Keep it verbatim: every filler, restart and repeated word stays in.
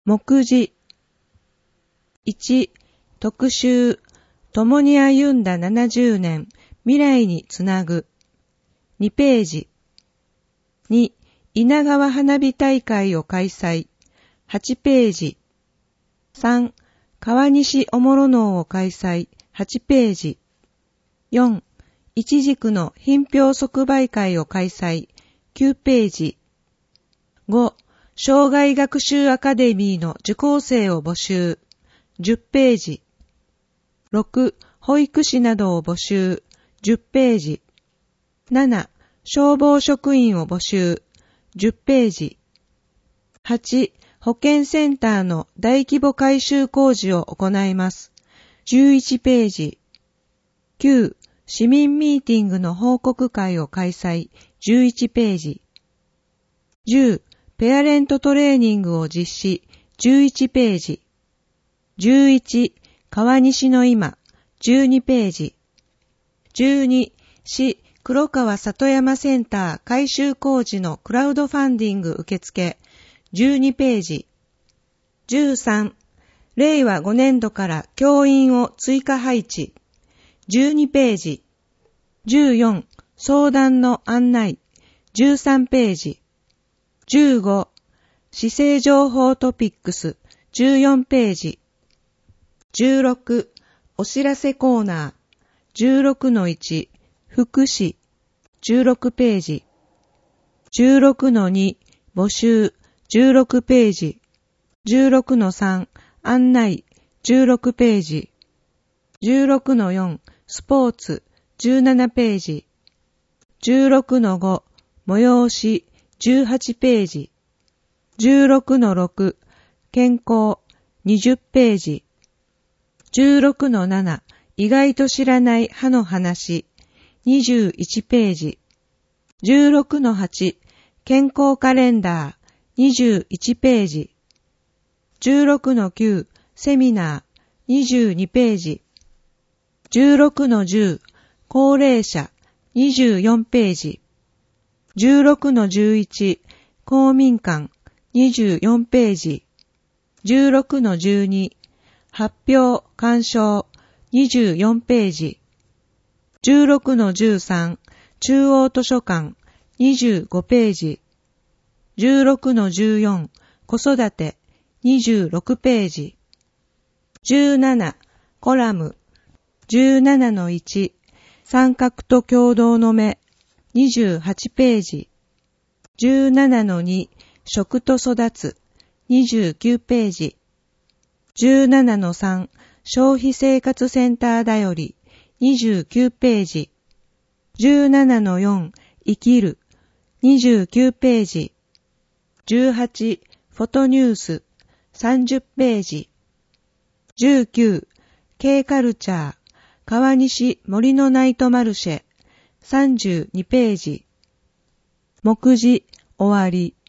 目次いち、特集、共に歩んだななじゅうねん、未来につなぐ。にページ。に、稲川花火大会を開催。はちページ。さん、川西おもろ能を開催。はちページ。よん、いちじくの品評即売会を開催。きゅうページ。ご、障害学習アカデミーの受講生を募集。じゅっページ。ろく、保育士などを募集。じゅっページ。なな、消防職員を募集。じゅっページ。はち、保健センターの大規模改修工事を行います。じゅういちページ。きゅう、市民ミーティングの報告会を開催。じゅういちページ。じゅう、ペアレントトレーニングを実施。じゅういちページ。じゅういち、川西の今。じゅうにページ。じゅうに、市黒川里山センター改修工事のクラウドファンディング受付。じゅうにページ。じゅうさん、れいわごねんどから教員を追加配置。じゅうにページ。じゅうよん、相談の案内。じゅうさんページ。じゅうご、市政情報トピックス。じゅうよんページ。じゅうろく、お知らせコーナー。じゅうろくのいち、福祉。じゅうろくページ。じゅうろくのに、募集。じゅうろくページ。じゅうろくのさん、案内。じゅうろくページ。じゅうろくのよん、スポーツ。じゅうななページ。じゅうろくのご、催し。じゅうはちページ。じゅうろくのろく、健康。にじゅっページ。じゅうろくのなな、意外と知らない歯の話。にじゅういちページ。じゅうろくのはち、健康カレンダー。にじゅういちページ。じゅうろくのきゅう、セミナー。にじゅうにページ。じゅうろくのじゅう、高齢者。にじゅうよんページ。じゅうろくのじゅういち、公民館。にじゅうよんページ。じゅうろくのじゅうに、発表、鑑賞。にじゅうよんページ。じゅうろくのじゅうさん、中央図書館。にじゅうごページ。じゅうろくのじゅうよん、子育て。にじゅうろくページ。じゅうなな、コラム。じゅうななのいち、三角と共同の目。にじゅうはちページ。じゅうななのに、食と育つ。にじゅうきゅうページ。じゅうななのさん、消費生活センターだより。にじゅうきゅうページ。じゅうななのよん、生きる。にじゅうきゅうページ。じゅうはち、フォトニュース。さんじゅっページ。じゅうきゅう、Kカルチャー。川西森のナイトマルシェ。さんじゅうにページ。目次、終わり。